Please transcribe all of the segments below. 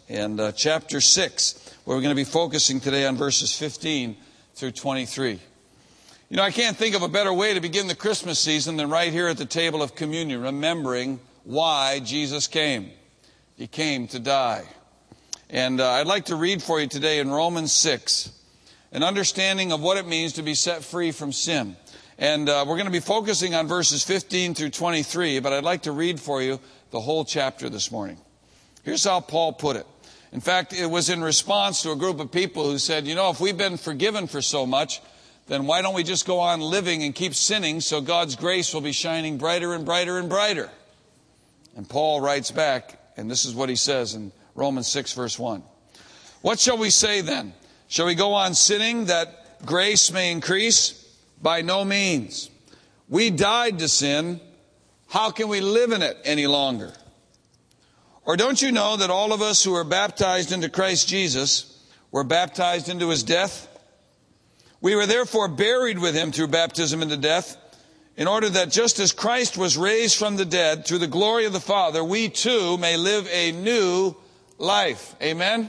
and chapter 6, where we're going to be focusing today on verses 15 through 23. You know, I can't think of a better way to begin the Christmas season than right here at the table of communion, remembering why Jesus came. He came to die. And I'd like to read for you today in Romans 6, an understanding of what it means to be set free from sin. And we're going to be focusing on verses 15 through 23, but I'd like to read for you the whole chapter this morning. Here's how Paul put it. In fact, it was in response to a group of people who said, you know, if we've been forgiven for so much, then why don't we just go on living and keep sinning so God's grace will be shining brighter and brighter and brighter? And Paul writes back, and this is what he says in Romans 6, verse 1. What shall we say then? Shall we go on sinning that grace may increase? By no means. We died to sin. How can we live in it any longer? Or don't you know that all of us who are baptized into Christ Jesus were baptized into his death? We were therefore buried with him through baptism into death, in order that just as Christ was raised from the dead through the glory of the Father, we too may live a new life. Amen?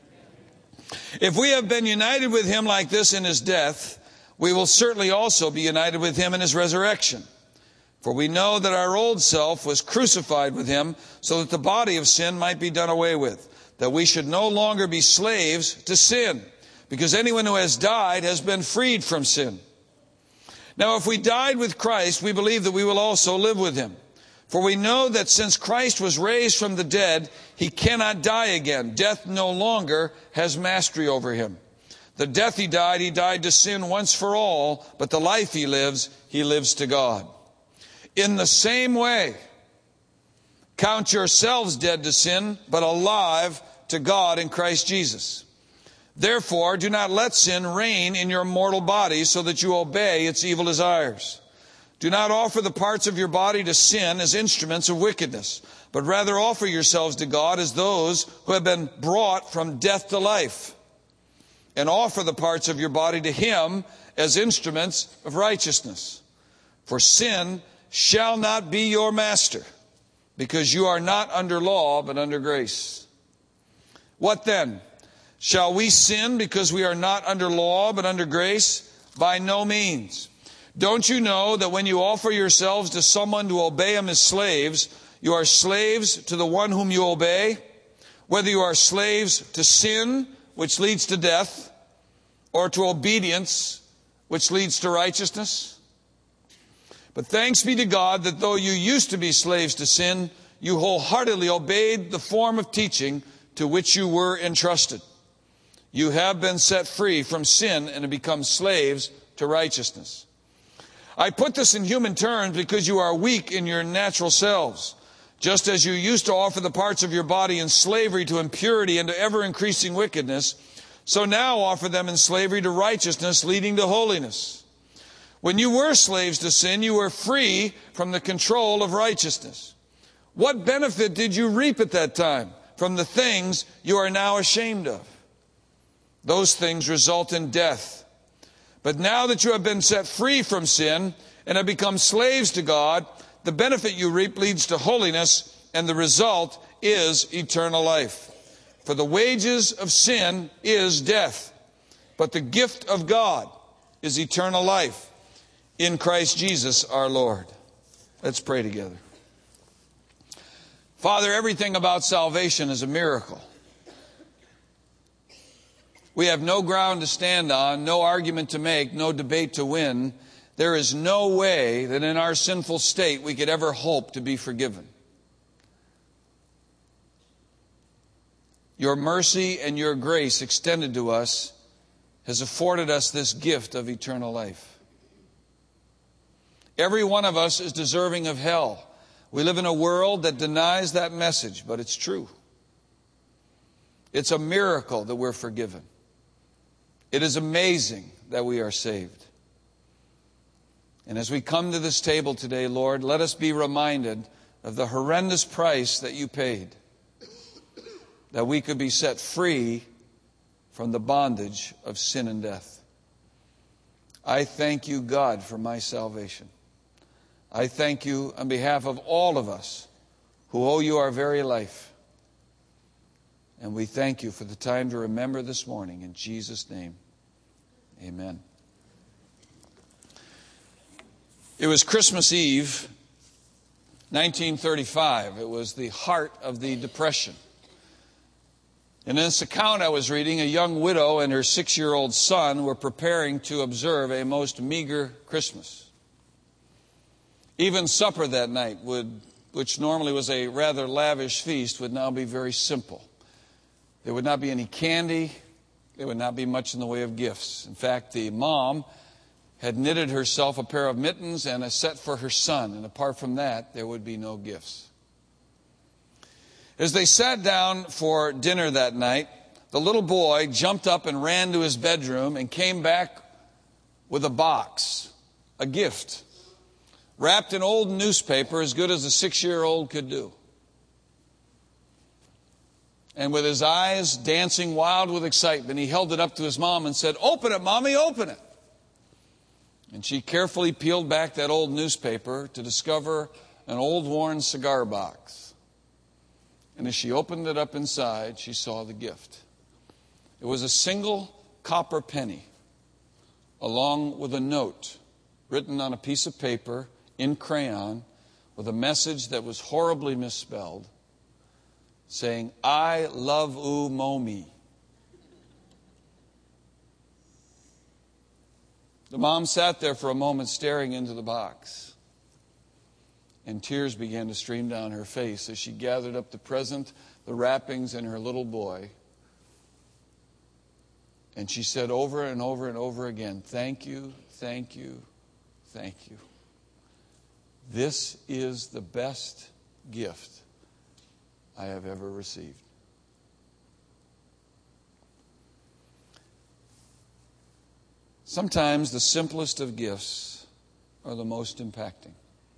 If we have been united with him like this in his death, we will certainly also be united with him in his resurrection. For we know that our old self was crucified with him so that the body of sin might be done away with, that we should no longer be slaves to sin, because anyone who has died has been freed from sin. Now, if we died with Christ, we believe that we will also live with him. For we know that since Christ was raised from the dead, he cannot die again. Death no longer has mastery over him. The death he died to sin once for all, but the life he lives to God. In the same way, count yourselves dead to sin, but alive to God in Christ Jesus. Therefore, do not let sin reign in your mortal body so that you obey its evil desires. Do not offer the parts of your body to sin as instruments of wickedness, but rather offer yourselves to God as those who have been brought from death to life. And offer the parts of your body to him as instruments of righteousness. For sin shall not be your master, because you are not under law, but under grace. What then? Shall we sin because we are not under law, but under grace? By no means. Don't you know that when you offer yourselves to someone to obey him as slaves, you are slaves to the one whom you obey? Whether you are slaves to sin, which leads to death, or to obedience, which leads to righteousness? But thanks be to God that though you used to be slaves to sin, you wholeheartedly obeyed the form of teaching to which you were entrusted. You have been set free from sin and have become slaves to righteousness. I put this in human terms because you are weak in your natural selves. Just as you used to offer the parts of your body in slavery to impurity and to ever-increasing wickedness, so now offer them in slavery to righteousness, leading to holiness. When you were slaves to sin, you were free from the control of righteousness. What benefit did you reap at that time from the things you are now ashamed of? Those things result in death. But now that you have been set free from sin and have become slaves to God, the benefit you reap leads to holiness, and the result is eternal life. For the wages of sin is death, but the gift of God is eternal life in Christ Jesus our Lord. Let's pray together. Father, everything about salvation is a miracle. We have no ground to stand on, no argument to make, no debate to win. There is no way that in our sinful state we could ever hope to be forgiven. Your mercy and your grace extended to us has afforded us this gift of eternal life. Every one of us is deserving of hell. We live in a world that denies that message, but it's true. It's a miracle that we're forgiven. It is amazing that we are saved. And as we come to this table today, Lord, let us be reminded of the horrendous price that you paid, that we could be set free from the bondage of sin and death. I thank you, God, for my salvation. I thank you on behalf of all of us who owe you our very life. And we thank you for the time to remember this morning. In Jesus' name, amen. It was Christmas Eve, 1935. It was the heart of the Depression. In this account I was reading, a young widow and her 6-year-old son were preparing to observe a most meager Christmas. Even supper that night, which normally was a rather lavish feast, would now be very simple. There would not be any candy. There would not be much in the way of gifts. In fact, the mom had knitted herself a pair of mittens and a set for her son, and apart from that, there would be no gifts. As they sat down for dinner that night, the little boy jumped up and ran to his bedroom and came back with a box, a gift, wrapped in old newspaper as good as a 6-year-old could do. And with his eyes dancing wild with excitement, he held it up to his mom and said, "Open it, Mommy, open it." And she carefully peeled back that old newspaper to discover an old worn cigar box. And as she opened it up inside, she saw the gift. It was a single copper penny, along with a note written on a piece of paper in crayon with a message that was horribly misspelled, saying, "I love oo Momi." The mom sat there for a moment staring into the box, and tears began to stream down her face as she gathered up the present, the wrappings, and her little boy. And she said over and over and over again, "Thank you, thank you, thank you. This is the best gift I have ever received." Sometimes the simplest of gifts are the most impacting.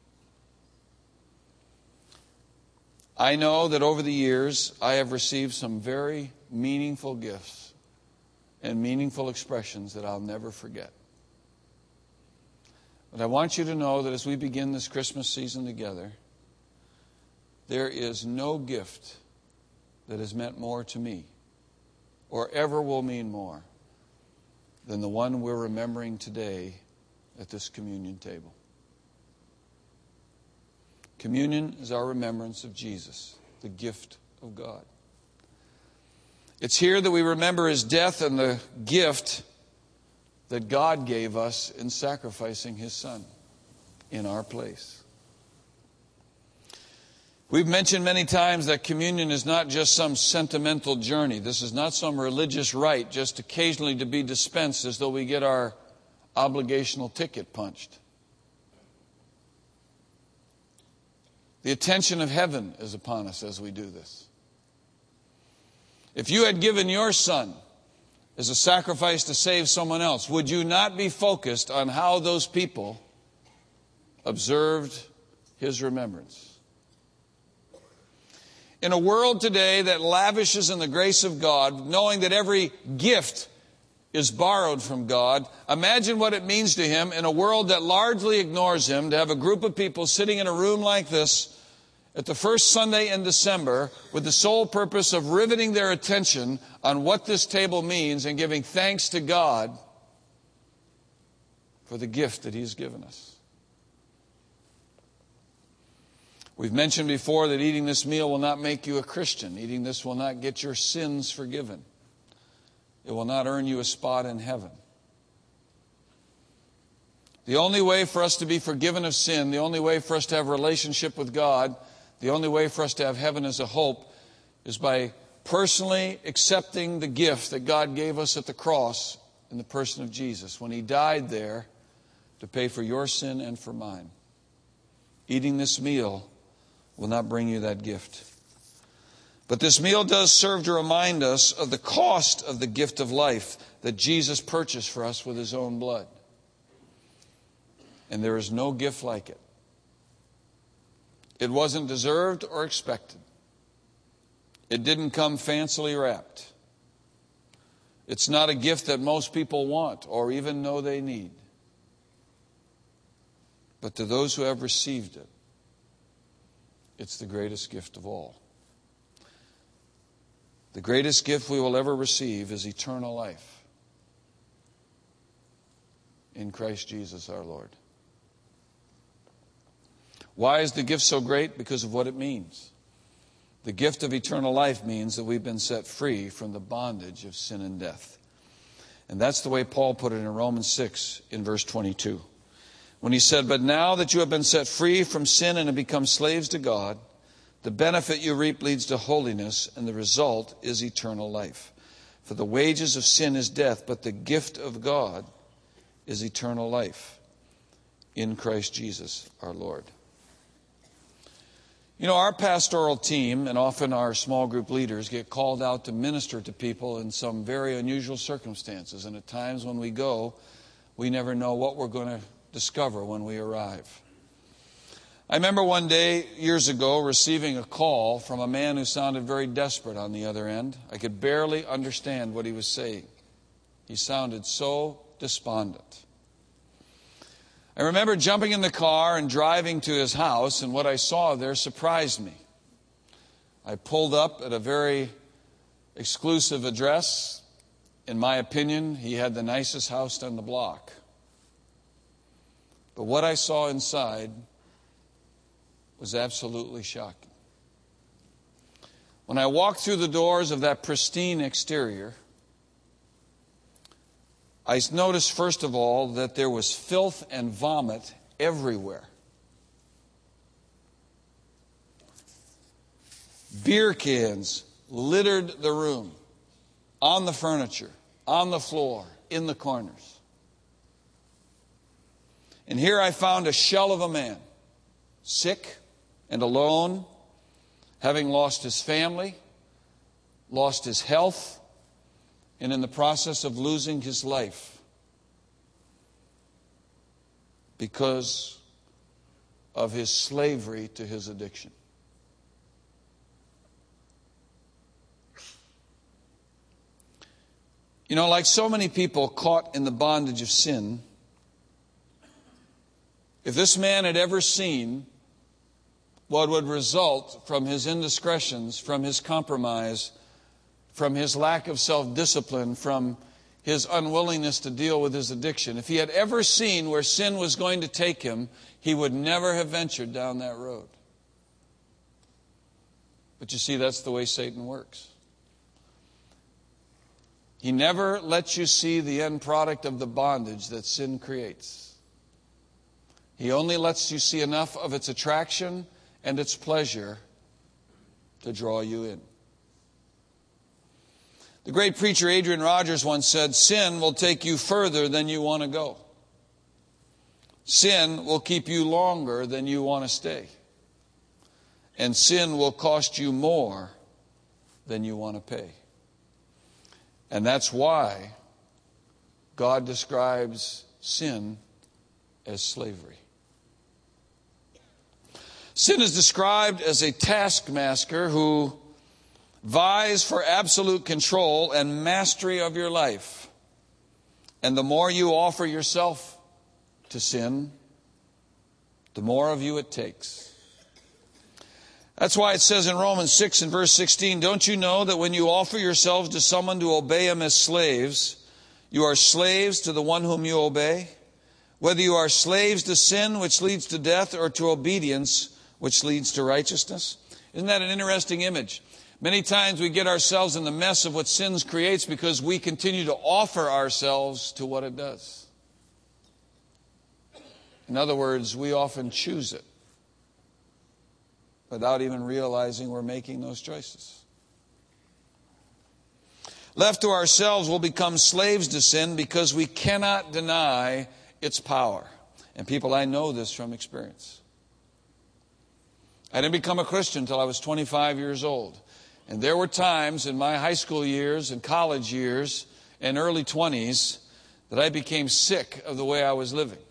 I know that over the years I have received some very meaningful gifts and meaningful expressions that I'll never forget. But I want you to know that as we begin this Christmas season together, there is no gift that has meant more to me or ever will mean more than the one we're remembering today at this communion table. Communion is our remembrance of Jesus, the gift of God. It's here that we remember his death and the gift that God gave us in sacrificing his Son in our place. We've mentioned many times that communion is not just some sentimental journey. This is not some religious rite just occasionally to be dispensed as though we get our obligational ticket punched. The attention of heaven is upon us as we do this. If you had given your son as a sacrifice to save someone else, would you not be focused on how those people observed his remembrance? In a world today that lavishes in the grace of God, knowing that every gift is borrowed from God, imagine what it means to him in a world that largely ignores him to have a group of people sitting in a room like this at the first Sunday in December with the sole purpose of riveting their attention on what this table means and giving thanks to God for the gift that he's given us. We've mentioned before that eating this meal will not make you a Christian. Eating this will not get your sins forgiven. It will not earn you a spot in heaven. The only way for us to be forgiven of sin, the only way for us to have a relationship with God, the only way for us to have heaven as a hope is by personally accepting the gift that God gave us at the cross in the person of Jesus when he died there to pay for your sin and for mine. Eating this meal will not bring you that gift. But this meal does serve to remind us of the cost of the gift of life that Jesus purchased for us with his own blood. And there is no gift like it. It wasn't deserved or expected. It didn't come fancily wrapped. It's not a gift that most people want or even know they need. But to those who have received it, it's the greatest gift of all. The greatest gift we will ever receive is eternal life in Christ Jesus our Lord. Why is the gift so great? Because of what it means. The gift of eternal life means that we've been set free from the bondage of sin and death. And that's the way Paul put it in Romans 6 in verse 22. When he said, "But now that you have been set free from sin and have become slaves to God, the benefit you reap leads to holiness, and the result is eternal life. For the wages of sin is death, but the gift of God is eternal life in Christ Jesus our Lord." You know, our pastoral team and often our small group leaders get called out to minister to people in some very unusual circumstances. And at times when we go, we never know what we're going to discover when we arrive. I remember one day, years ago, receiving a call from a man who sounded very desperate on the other end. I could barely understand what he was saying. He sounded so despondent. I remember jumping in the car and driving to his house, and what I saw there surprised me. I pulled up at a very exclusive address. In my opinion, he had the nicest house on the block. But what I saw inside was absolutely shocking. When I walked through the doors of that pristine exterior, I noticed, first of all, that there was filth and vomit everywhere. Beer cans littered the room, on the furniture, on the floor, in the corners. And here I found a shell of a man, sick and alone, having lost his family, lost his health, and in the process of losing his life because of his slavery to his addiction. You know, like so many people caught in the bondage of sin, if this man had ever seen what would result from his indiscretions, from his compromise, from his lack of self-discipline, from his unwillingness to deal with his addiction, if he had ever seen where sin was going to take him, he would never have ventured down that road. But you see, that's the way Satan works. He never lets you see the end product of the bondage that sin creates. He only lets you see enough of its attraction and its pleasure to draw you in. The great preacher Adrian Rogers once said, "Sin will take you further than you want to go. Sin will keep you longer than you want to stay. And sin will cost you more than you want to pay." And that's why God describes sin as slavery. Sin is described as a taskmaster who vies for absolute control and mastery of your life. And the more you offer yourself to sin, the more of you it takes. That's why it says in Romans 6 and verse 16, "Don't you know that when you offer yourselves to someone to obey him as slaves, you are slaves to the one whom you obey? Whether you are slaves to sin, which leads to death, or to obedience, which leads to righteousness." Isn't that an interesting image? Many times we get ourselves in the mess of what sin creates because we continue to offer ourselves to what it does. In other words, we often choose it without even realizing we're making those choices. Left to ourselves, we'll become slaves to sin because we cannot deny its power. And people, I know this from experience. I didn't become a Christian until I was 25 years old. And there were times in my high school years and college years and early 20s that I became sick of the way I was living.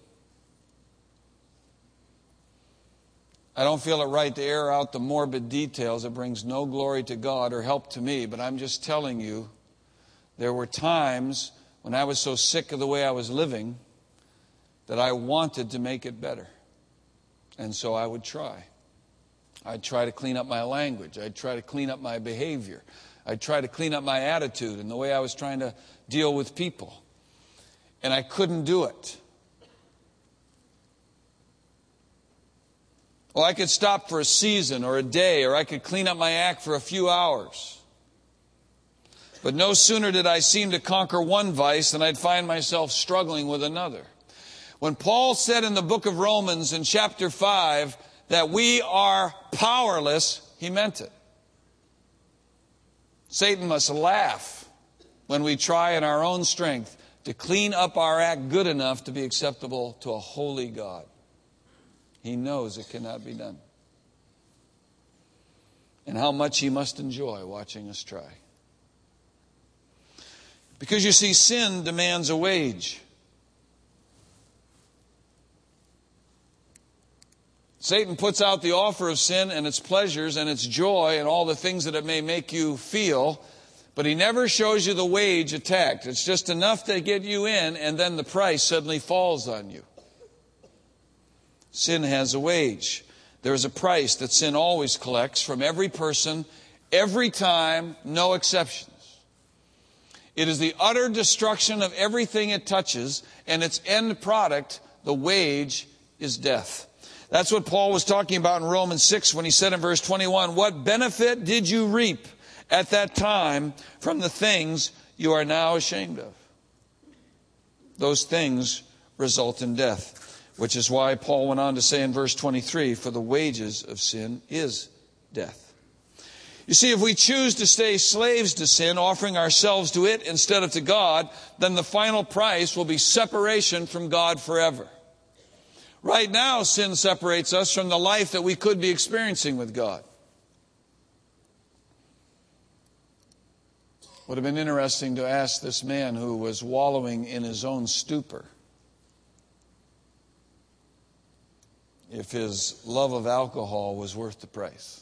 I don't feel it right to air out the morbid details. It brings no glory to God or help to me. But I'm just telling you, there were times when I was so sick of the way I was living that I wanted to make it better. And so I would try. I'd try to clean up my language. I'd try to clean up my behavior. I'd try to clean up my attitude and the way I was trying to deal with people. And I couldn't do it. Well, I could stop for a season or a day, or I could clean up my act for a few hours. But no sooner did I seem to conquer one vice than I'd find myself struggling with another. When Paul said in the book of Romans in chapter 5 that we are powerless, he meant it. Satan must laugh when we try in our own strength to clean up our act good enough to be acceptable to a holy God. He knows it cannot be done. And how much he must enjoy watching us try. Because you see, sin demands a wage. Satan puts out the offer of sin and its pleasures and its joy and all the things that it may make you feel, but he never shows you the wage attached. It's just enough to get you in, and then the price suddenly falls on you. Sin has a wage. There is a price that sin always collects from every person, every time, no exceptions. It is the utter destruction of everything it touches, and its end product, the wage, is death. That's what Paul was talking about in Romans 6 when he said in verse 21, "What benefit did you reap at that time from the things you are now ashamed of?" Those things result in death. Which is why Paul went on to say in verse 23, "For the wages of sin is death." You see, if we choose to stay slaves to sin, offering ourselves to it instead of to God, then the final price will be separation from God forever. Right now, sin separates us from the life that we could be experiencing with God. Would have been interesting to ask this man who was wallowing in his own stupor if his love of alcohol was worth the price.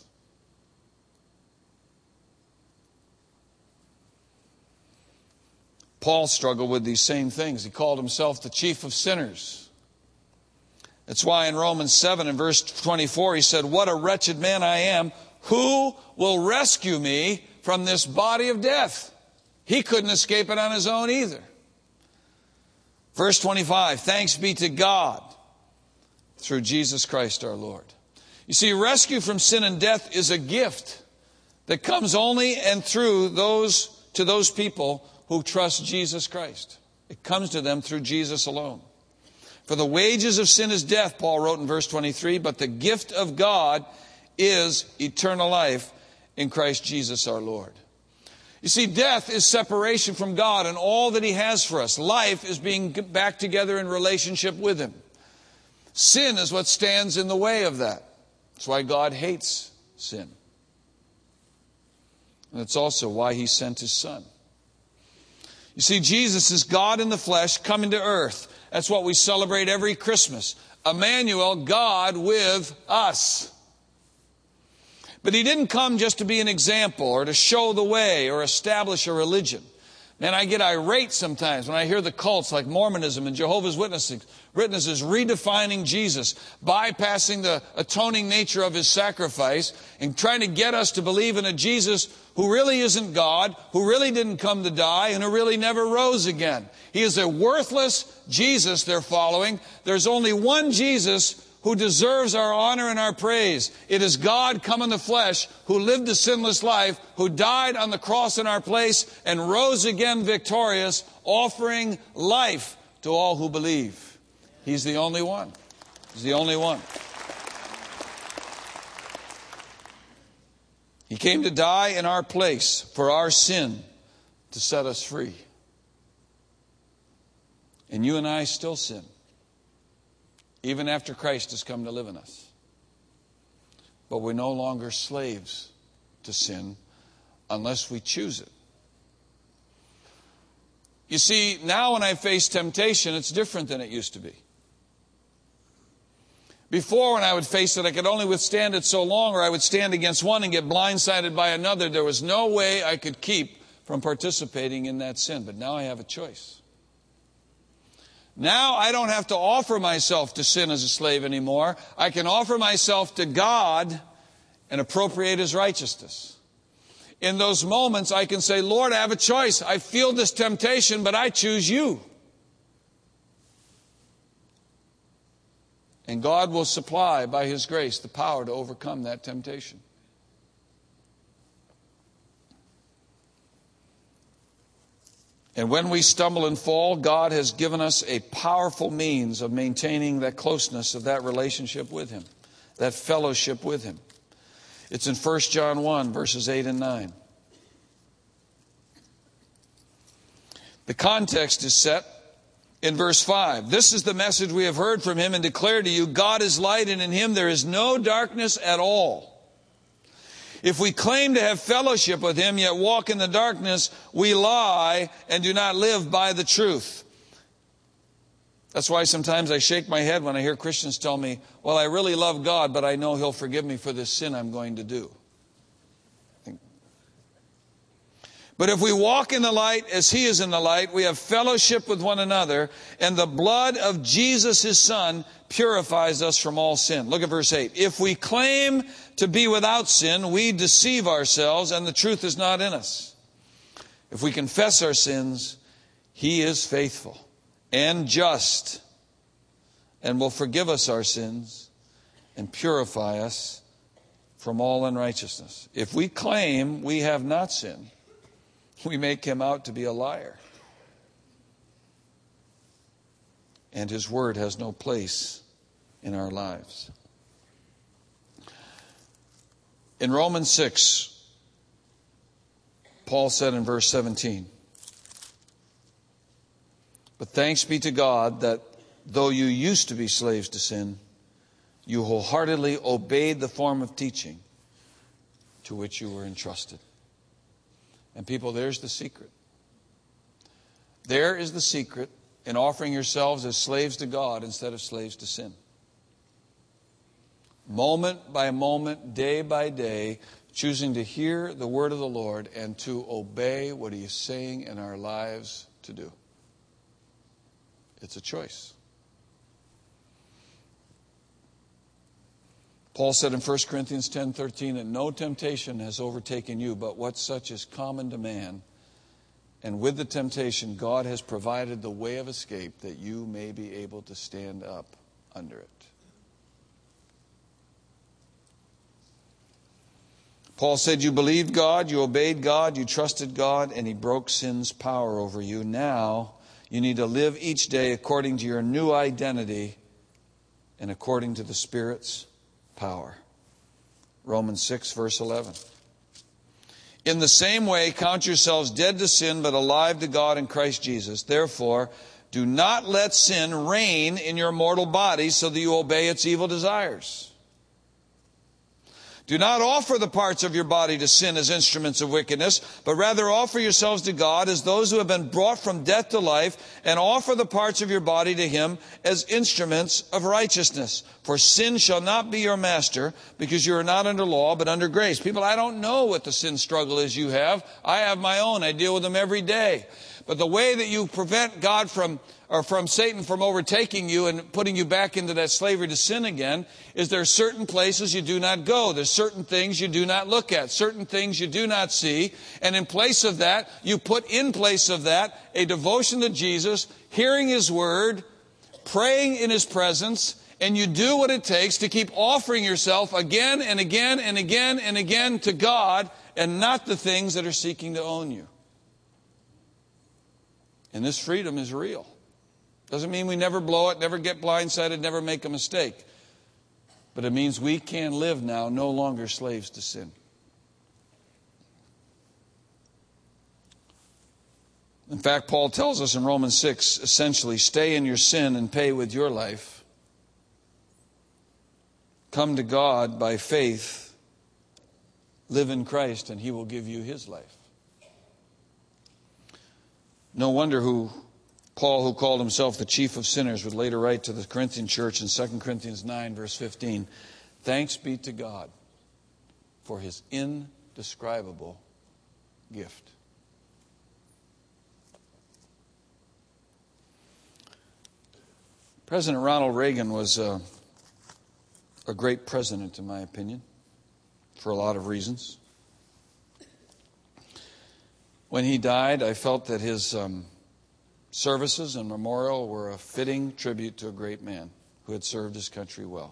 Paul struggled with these same things. He called himself the chief of sinners. That's why in Romans 7 and verse 24 he said, "What a wretched man I am. Who will rescue me from this body of death?" He couldn't escape it on his own either. Verse 25, "Thanks be to God through Jesus Christ our Lord." You see, rescue from sin and death is a gift that comes only and through to those people who trust Jesus Christ. It comes to them through Jesus alone. "For the wages of sin is death," Paul wrote in verse 23, "but the gift of God is eternal life in Christ Jesus our Lord." You see, death is separation from God and all that he has for us. Life is being back together in relationship with him. Sin is what stands in the way of that. That's why God hates sin. And it's also why he sent his Son. You see, Jesus is God in the flesh coming to earth. That's what we celebrate every Christmas. Emmanuel, God with us. But he didn't come just to be an example or to show the way or establish a religion. Man, I get irate sometimes when I hear the cults like Mormonism and Jehovah's Witnesses redefining Jesus, bypassing the atoning nature of his sacrifice and trying to get us to believe in a Jesus who really isn't God, who really didn't come to die, and who really never rose again. He is a worthless Jesus they're following. There's only one Jesus who deserves our honor and our praise. It is God come in the flesh, who lived a sinless life, who died on the cross in our place, and rose again victorious, offering life to all who believe. He's the only one. He's the only one. He came to die in our place for our sin to set us free. And you and I still sin, even after Christ has come to live in us. But we're no longer slaves to sin unless we choose it. You see, now when I face temptation, it's different than it used to be. Before, when I would face it, I could only withstand it so long, or I would stand against one and get blindsided by another. There was no way I could keep from participating in that sin. But now I have a choice. Now I don't have to offer myself to sin as a slave anymore. I can offer myself to God and appropriate his righteousness. in those moments, I can say, Lord, I have a choice. I feel this temptation, but I choose you. And God will supply, by His grace, the power to overcome that temptation. And when we stumble and fall, God has given us a powerful means of maintaining that closeness of that relationship with Him, that fellowship with Him. It's in 1 John 1, verses 8 and 9. The context is set in verse 5. This is the message we have heard from Him and declare to you, God is light, and in Him there is no darkness at all. If we claim to have fellowship with Him, yet walk in the darkness, we lie and do not live by the truth. That's why sometimes I shake my head when I hear Christians tell me, well, I really love God, but I know He'll forgive me for this sin I'm going to do. But if we walk in the light as He is in the light, we have fellowship with one another, and the blood of Jesus, His Son, purifies us from all sin. Look at verse 8. If we claim to be without sin, we deceive ourselves, and the truth is not in us. If we confess our sins, He is faithful and just, and will forgive us our sins and purify us from all unrighteousness. If we claim we have not sinned, we make Him out to be a liar, and His word has no place in our lives. In Romans 6, Paul said in verse 17, but thanks be to God that though you used to be slaves to sin, you wholeheartedly obeyed the form of teaching to which you were entrusted. And people, there's the secret. There is the secret in offering yourselves as slaves to God instead of slaves to sin. Moment by moment, day by day, choosing to hear the word of the Lord and to obey what He is saying in our lives to do. It's a choice. Paul said in 1 Corinthians 10:13 that no temptation has overtaken you, but what such is common to man. And with the temptation, God has provided the way of escape that you may be able to stand up under it. Paul said, you believed God, you obeyed God, you trusted God, and He broke sin's power over you. Now, you need to live each day according to your new identity and according to the Spirit's power. Romans 6, verse 11. In the same way, count yourselves dead to sin, but alive to God in Christ Jesus. Therefore, do not let sin reign in your mortal body so that you obey its evil desires. Do not offer the parts of your body to sin as instruments of wickedness, but rather offer yourselves to God as those who have been brought from death to life, and offer the parts of your body to Him as instruments of righteousness. For sin shall not be your master, because you are not under law, but under grace. People, I don't know what the sin struggle is you have. I have my own. I deal with them every day. But the way that you prevent God from Satan from overtaking you and putting you back into that slavery to sin again is there are certain places you do not go. There's certain things you do not look at, certain things you do not see. And in place of that, you put in place of that a devotion to Jesus, hearing His word, praying in His presence, and you do what it takes to keep offering yourself again and again and again and again to God and not the things that are seeking to own you. And this freedom is real. Doesn't mean we never blow it, never get blindsided, never make a mistake. But it means we can live now no longer slaves to sin. In fact, Paul tells us in Romans 6, essentially, stay in your sin and pay with your life. Come to God by faith, live in Christ, and He will give you His life. No wonder Paul, who called himself the chief of sinners, would later write to the Corinthian church in 2 Corinthians 9, verse 15, thanks be to God for His indescribable gift. President Ronald Reagan was a great president, in my opinion, for a lot of reasons. When he died, I felt that his services and memorial were a fitting tribute to a great man who had served his country well.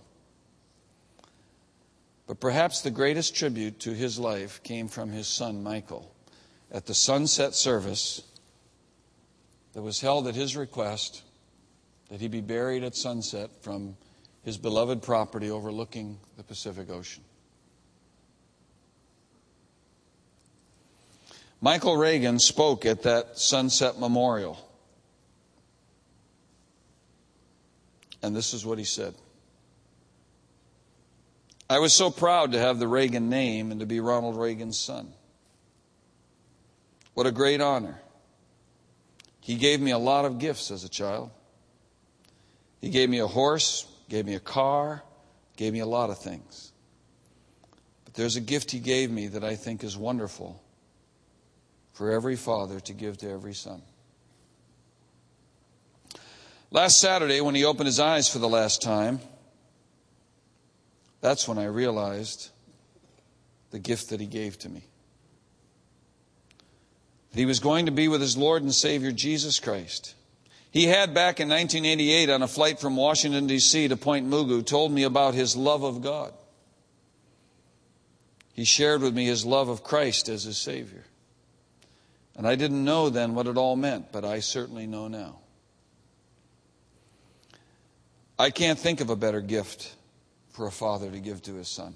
But perhaps the greatest tribute to his life came from his son, Michael, at the sunset service that was held at his request that he be buried at sunset from his beloved property overlooking the Pacific Ocean. Michael Reagan spoke at that sunset memorial. And this is what he said. I was so proud to have the Reagan name and to be Ronald Reagan's son. What a great honor. He gave me a lot of gifts as a child. He gave me a horse, gave me a car, gave me a lot of things. But there's a gift he gave me that I think is wonderful for every father to give to every son. Last Saturday, when he opened his eyes for the last time, that's when I realized the gift that he gave to me. That he was going to be with his Lord and Savior, Jesus Christ. He had, back in 1988, on a flight from Washington, D.C. to Point Mugu, told me about his love of God. He shared with me his love of Christ as his Savior. And I didn't know then what it all meant, but I certainly know now. I can't think of a better gift for a father to give to his son.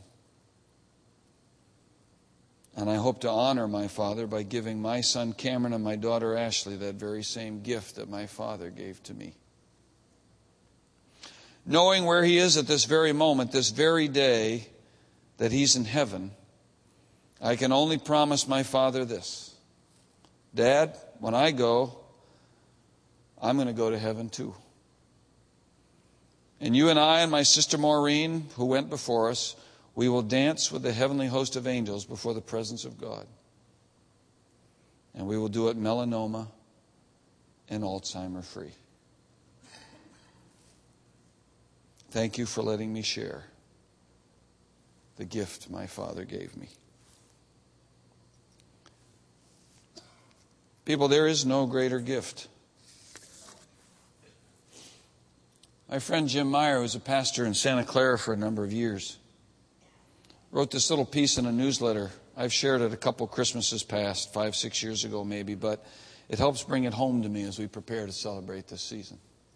And I hope to honor my father by giving my son Cameron and my daughter Ashley that very same gift that my father gave to me. Knowing where he is at this very moment, this very day, that he's in heaven, I can only promise my father this. Dad, when I go, I'm going to go to heaven too. And you and I and my sister Maureen, who went before us, we will dance with the heavenly host of angels before the presence of God. And we will do it melanoma and Alzheimer free. Thank you for letting me share the gift my father gave me. People, there is no greater gift. My friend Jim Meyer, who was a pastor in Santa Clara for a number of years, wrote this little piece in a newsletter. I've shared it a couple Christmases past, 5, 6 years ago maybe, but it helps bring it home to me as we prepare to celebrate this season.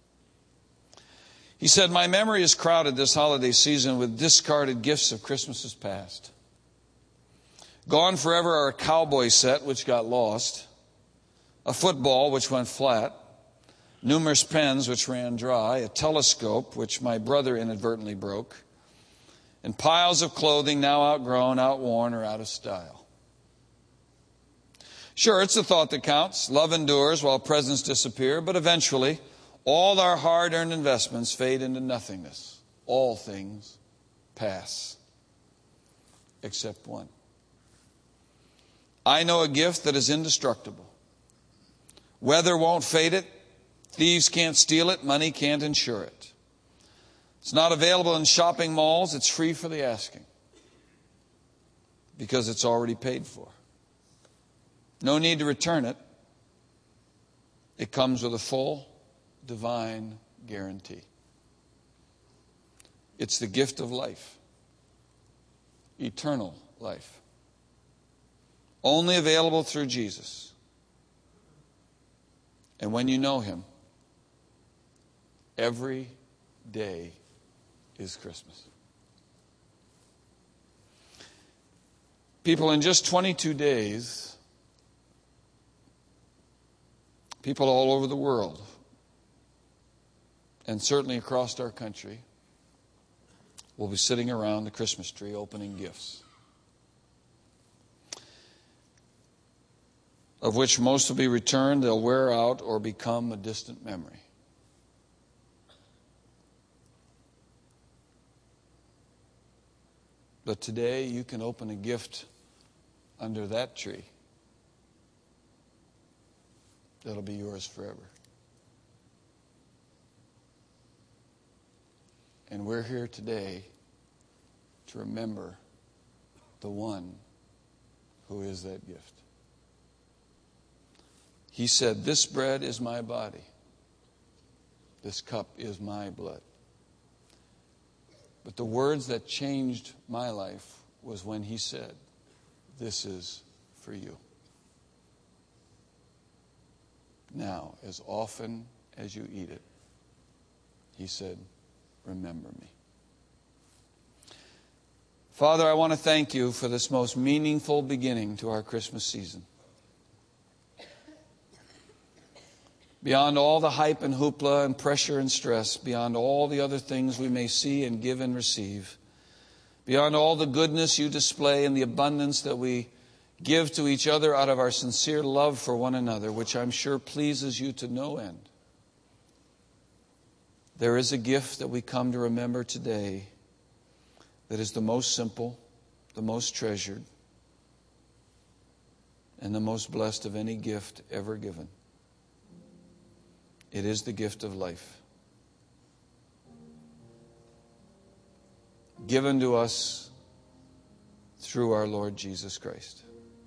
He said, my memory is crowded this holiday season with discarded gifts of Christmases past. Gone forever are a cowboy set, which got lost, a football, which went flat, numerous pens, which ran dry, a telescope, which my brother inadvertently broke, and piles of clothing now outgrown, outworn, or out of style. Sure, it's the thought that counts. Love endures while presents disappear, but eventually, all our hard-earned investments fade into nothingness. All things pass, except one. I know a gift that is indestructible. Weather won't fade it. Thieves can't steal it. Money can't insure it. It's not available in shopping malls. It's free for the asking because it's already paid for. No need to return it. It comes with a full divine guarantee. It's the gift of life, eternal life, only available through Jesus. And when you know him, every day is Christmas. People, in just 22 days, people all over the world, and certainly across our country, will be sitting around the Christmas tree opening gifts, of which most will be returned, they'll wear out, or become a distant memory. But today you can open a gift under that tree that'll be yours forever. And we're here today to remember the one who is that gift. He said, this bread is my body. This cup is my blood. But the words that changed my life was when he said, this is for you. Now, as often as you eat it, he said, remember me. Father, I want to thank you for this most meaningful beginning to our Christmas season. Beyond all the hype and hoopla and pressure and stress, beyond all the other things we may see and give and receive, beyond all the goodness you display and the abundance that we give to each other out of our sincere love for one another, which I'm sure pleases you to no end, there is a gift that we come to remember today that is the most simple, the most treasured, and the most blessed of any gift ever given. It is the gift of life, given to us through our Lord Jesus Christ.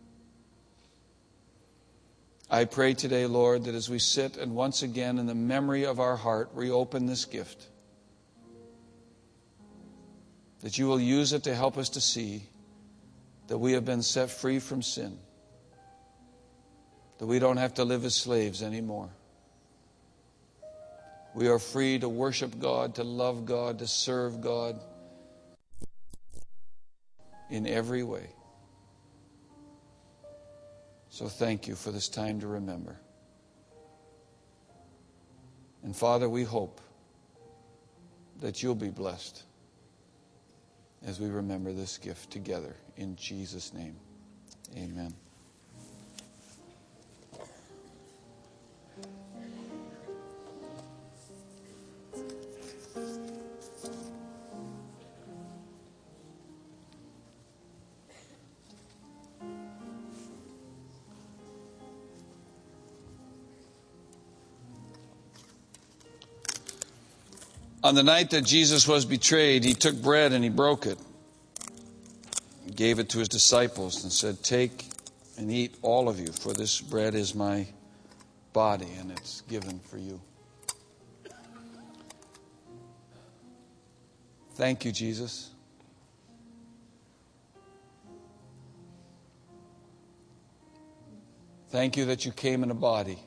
I pray today, Lord, that as we sit and once again in the memory of our heart reopen this gift, that you will use it to help us to see that we have been set free from sin, that we don't have to live as slaves anymore. We are free to worship God, to love God, to serve God in every way. So thank you for this time to remember. And Father, we hope that you'll be blessed as we remember this gift together. In Jesus' name, amen. On the night that Jesus was betrayed, he took bread and he broke it. He gave it to his disciples and said, take and eat all of you, for this bread is my body and it's given for you. Thank you, Jesus. Thank you that you came in a body.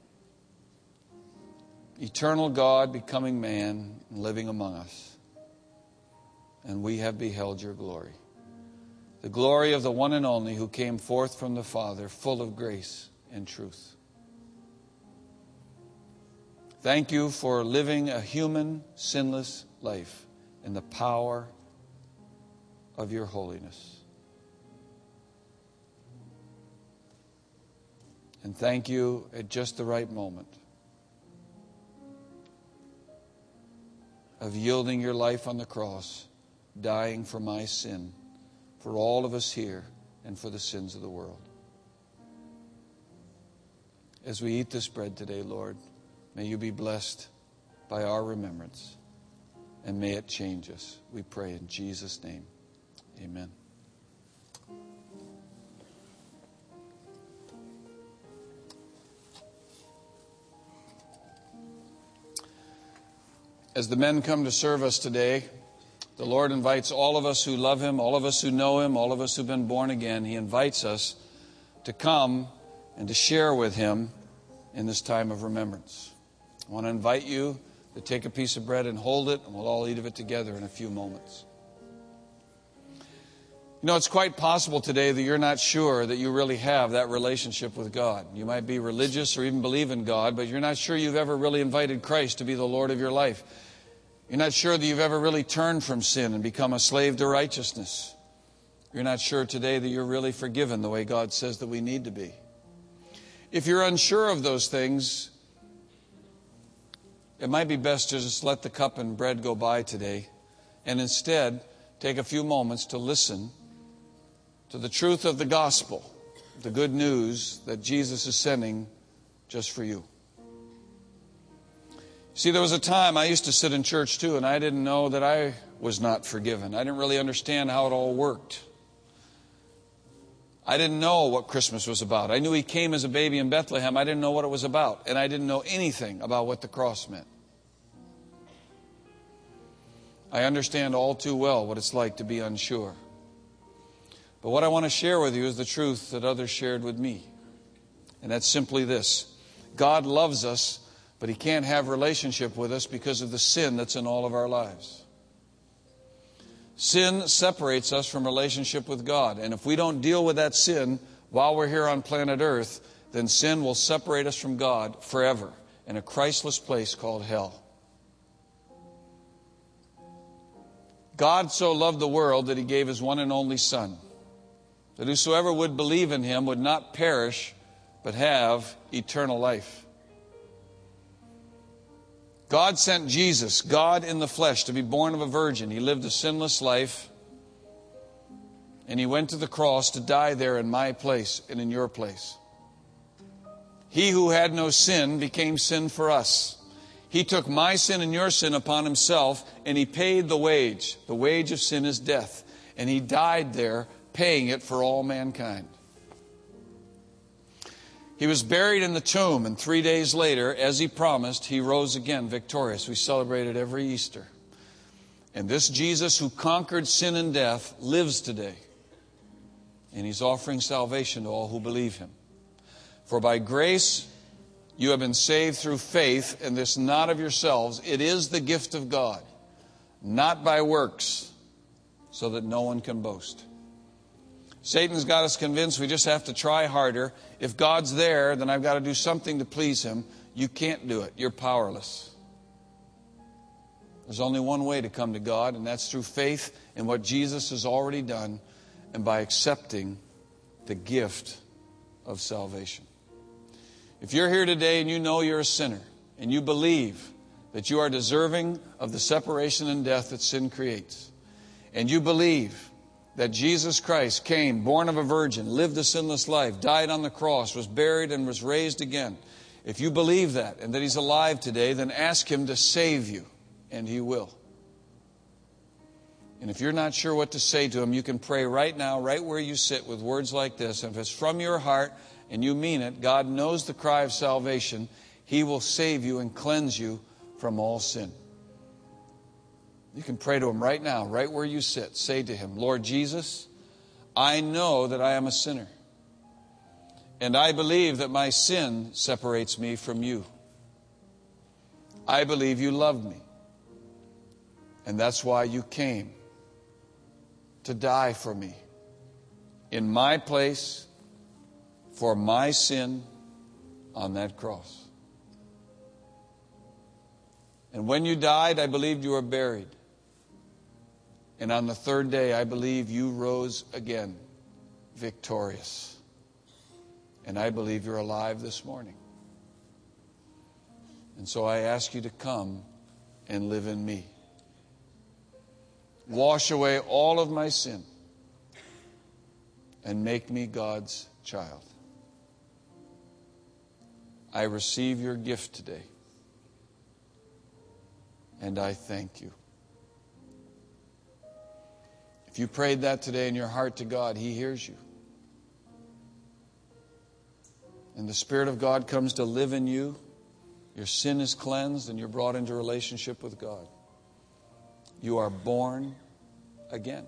Eternal God becoming man and living among us. And we have beheld your glory. The glory of the one and only who came forth from the Father, full of grace and truth. Thank you for living a human, sinless life in the power of your holiness. And thank you at just the right moment of yielding your life on the cross, dying for my sin, for all of us here, and for the sins of the world. As we eat this bread today, Lord, may you be blessed by our remembrance, and may it change us. We pray in Jesus' name. Amen. As the men come to serve us today, the Lord invites all of us who love Him, all of us who know Him, all of us who've been born again. He invites us to come and to share with Him in this time of remembrance. I want to invite you to take a piece of bread and hold it, and we'll all eat of it together in a few moments. You know, it's quite possible today that you're not sure that you really have that relationship with God. You might be religious or even believe in God, but you're not sure you've ever really invited Christ to be the Lord of your life. You're not sure that you've ever really turned from sin and become a slave to righteousness. You're not sure today that you're really forgiven the way God says that we need to be. If you're unsure of those things, it might be best to just let the cup and bread go by today and instead take a few moments to listen to the truth of the gospel, the good news that Jesus is sending just for you. See, there was a time I used to sit in church too, and I didn't know that I was not forgiven. I didn't really understand how it all worked. I didn't know what Christmas was about. I knew he came as a baby in Bethlehem. I didn't know what it was about. And I didn't know anything about what the cross meant. I understand all too well what it's like to be unsure. But what I want to share with you is the truth that others shared with me. And that's simply this. God loves us, but he can't have relationship with us because of the sin that's in all of our lives. Sin separates us from relationship with God. And if we don't deal with that sin while we're here on planet Earth, then sin will separate us from God forever in a Christless place called hell. God so loved the world that he gave his one and only Son, that whosoever would believe in him would not perish, but have eternal life. God sent Jesus, God in the flesh, to be born of a virgin. He lived a sinless life, and he went to the cross to die there in my place and in your place. He who had no sin became sin for us. He took my sin and your sin upon himself, and he paid the wage. The wage of sin is death. And he died there, paying it for all mankind. He was buried in the tomb, and 3 days later, as he promised, he rose again victorious. We celebrate it every Easter. And this Jesus who conquered sin and death lives today. And he's offering salvation to all who believe him. For by grace you have been saved through faith, and this not of yourselves. It is the gift of God, not by works, so that no one can boast. Satan's got us convinced we just have to try harder. If God's there, then I've got to do something to please him. You can't do it. You're powerless. There's only one way to come to God, and that's through faith in what Jesus has already done and by accepting the gift of salvation. If you're here today and you know you're a sinner and you believe that you are deserving of the separation and death that sin creates, and you believe that Jesus Christ came, born of a virgin, lived a sinless life, died on the cross, was buried, and was raised again. If you believe that and that he's alive today, then ask him to save you, and he will. And if you're not sure what to say to him, you can pray right now, right where you sit, with words like this. And if it's from your heart and you mean it, God knows the cry of salvation. He will save you and cleanse you from all sin. You can pray to him right now, right where you sit. Say to him, Lord Jesus, I know that I am a sinner. And I believe that my sin separates me from you. I believe you loved me. And that's why you came to die for me in my place for my sin on that cross. And when you died, I believed you were buried. And on the third day, I believe you rose again, victorious. And I believe you're alive this morning. And so I ask you to come and live in me. Wash away all of my sin and make me God's child. I receive your gift today. And I thank you. If you prayed that today in your heart to God, he hears you. And the Spirit of God comes to live in you. Your sin is cleansed and you're brought into relationship with God. You are born again.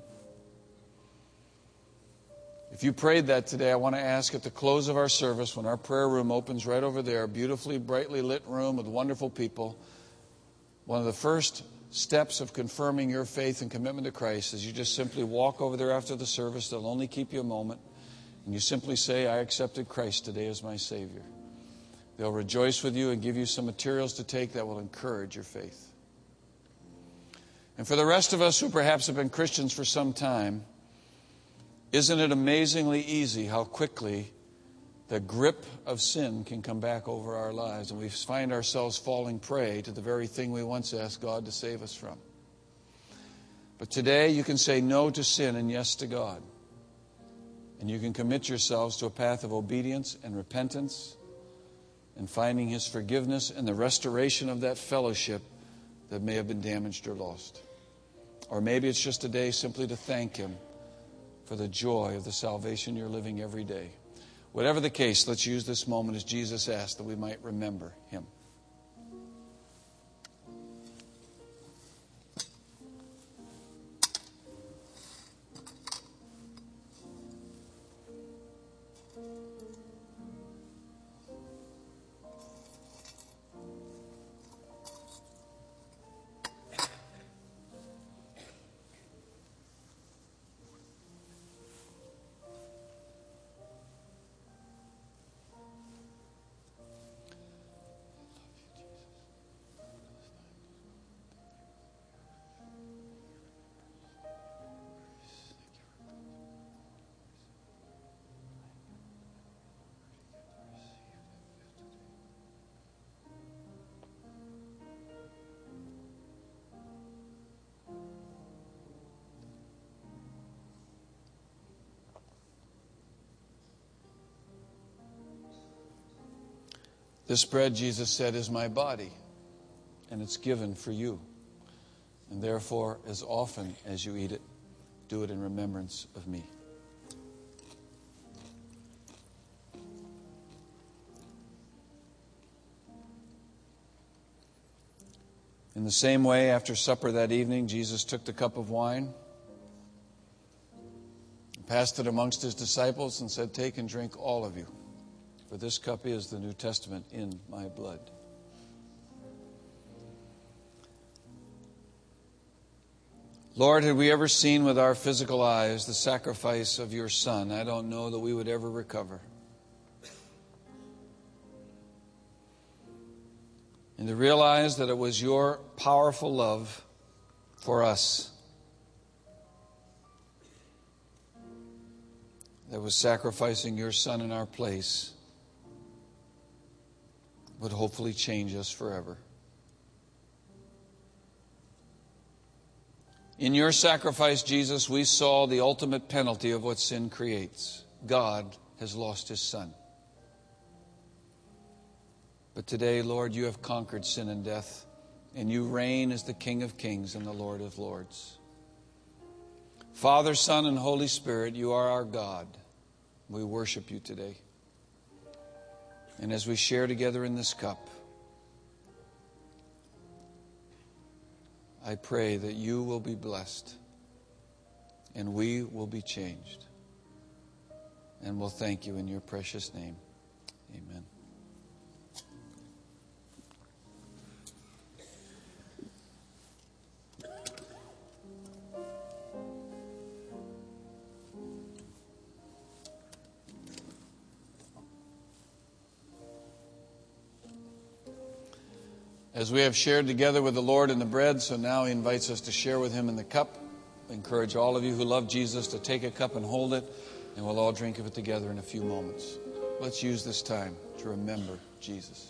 If you prayed that today, I want to ask at the close of our service, when our prayer room opens right over there, a beautifully, brightly lit room with wonderful people, one of the first steps of confirming your faith and commitment to Christ is you just simply walk over there after the service. They'll only keep you a moment. And you simply say, I accepted Christ today as my Savior. They'll rejoice with you and give you some materials to take that will encourage your faith. And for the rest of us who perhaps have been Christians for some time, isn't it amazingly easy how quickly the grip of sin can come back over our lives, and we find ourselves falling prey to the very thing we once asked God to save us from. But today you can say no to sin and yes to God. And you can commit yourselves to a path of obedience and repentance and finding his forgiveness and the restoration of that fellowship that may have been damaged or lost. Or maybe it's just a day simply to thank him for the joy of the salvation you're living every day. Whatever the case, let's use this moment as Jesus asked, that we might remember him. This bread, Jesus said, is my body, and it's given for you. And therefore, as often as you eat it, do it in remembrance of me. In the same way, after supper that evening, Jesus took the cup of wine, passed it amongst his disciples, and said, "Take and drink, all of you. For this cup is the New Testament in my blood." Lord, had we ever seen with our physical eyes the sacrifice of your Son, I don't know that we would ever recover. And to realize that it was your powerful love for us that was sacrificing your Son in our place would hopefully change us forever. In your sacrifice, Jesus, we saw the ultimate penalty of what sin creates. God has lost his Son. But today, Lord, you have conquered sin and death, and you reign as the King of Kings and the Lord of Lords. Father, Son, and Holy Spirit, you are our God. We worship you today. And as we share together in this cup, I pray that you will be blessed and we will be changed. And we'll thank you in your precious name. Amen. As we have shared together with the Lord in the bread, so now he invites us to share with him in the cup. I encourage all of you who love Jesus to take a cup and hold it, and we'll all drink of it together in a few moments. Let's use this time to remember Jesus.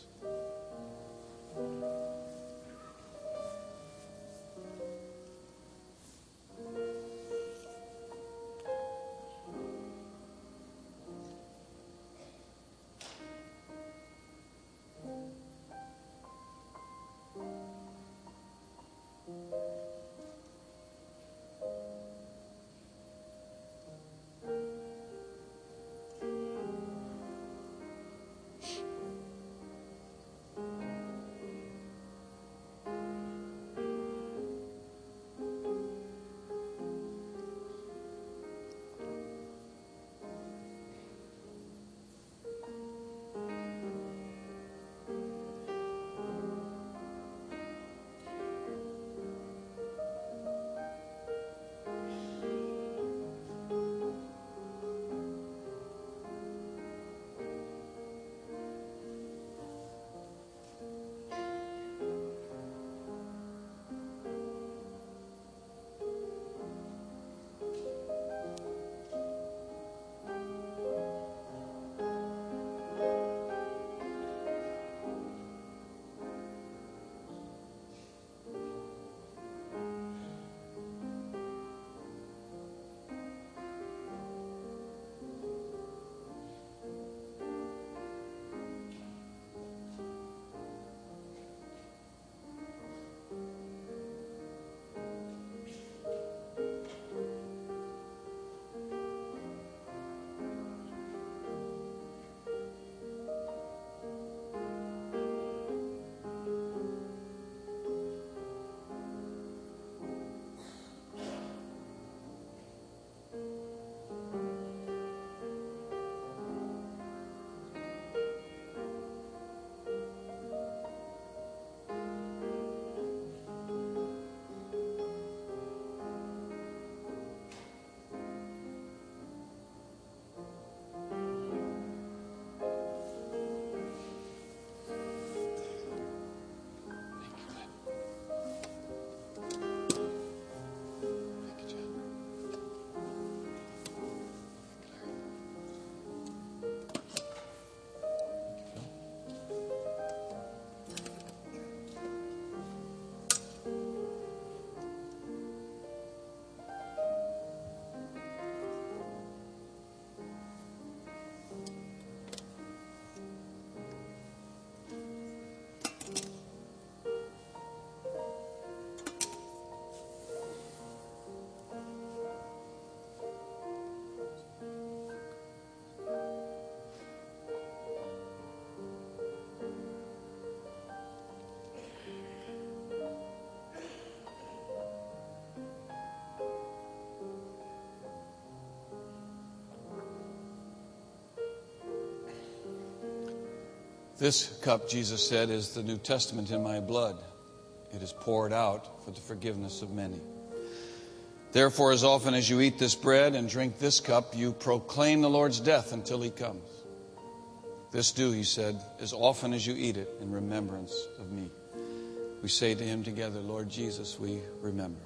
This cup, Jesus said, is the New Testament in my blood. It is poured out for the forgiveness of many. Therefore, as often as you eat this bread and drink this cup, you proclaim the Lord's death until he comes. This do, he said, as often as you eat it in remembrance of me. We say to him together, Lord Jesus, we remember.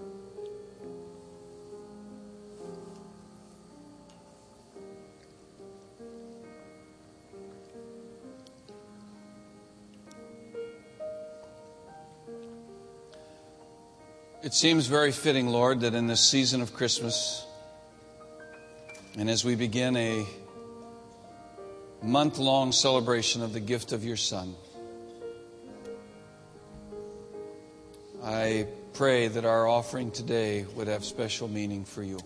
It seems very fitting, Lord, that in this season of Christmas, and as we begin a month-long celebration of the gift of your Son, I pray that our offering today would have special meaning for you.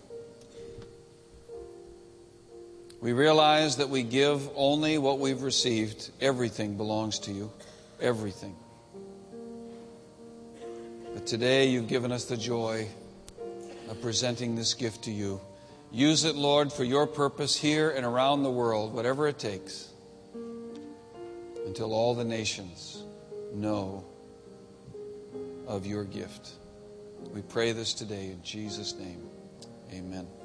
We realize that we give only what we've received. Everything belongs to you. Everything. But today you've given us the joy of presenting this gift to you. Use it, Lord, for your purpose here and around the world, whatever it takes, until all the nations know of your gift. We pray this today in Jesus' name. Amen.